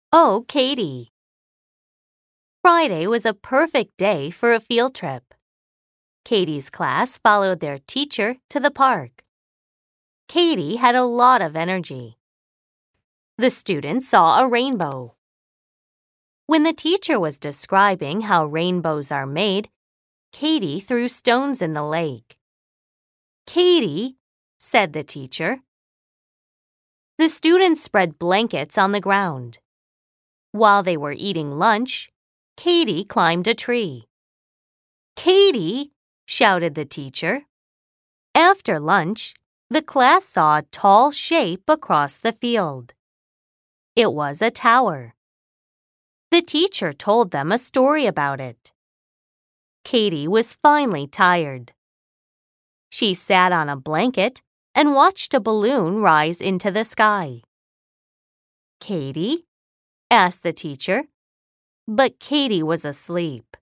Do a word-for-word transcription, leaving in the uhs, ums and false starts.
Oh, Katie. Friday was a perfect day for a field trip. Katie's class followed their teacher to the park. Katie had a lot of energy. The students saw a rainbow. When the teacher was describing how rainbows are made, Katie threw stones in the lake. "Katie," said the teacher. The students spread blankets on the ground. While they were eating lunch, Katie climbed a tree. "Katie," shouted the teacher. After lunch, the class saw a tall shape across the field. It was a tower. The teacher told them a story about it. Katie was finally tired. She sat on a blanket and watched a balloon rise into the sky. "Katie?" asked the teacher, but Katie was asleep.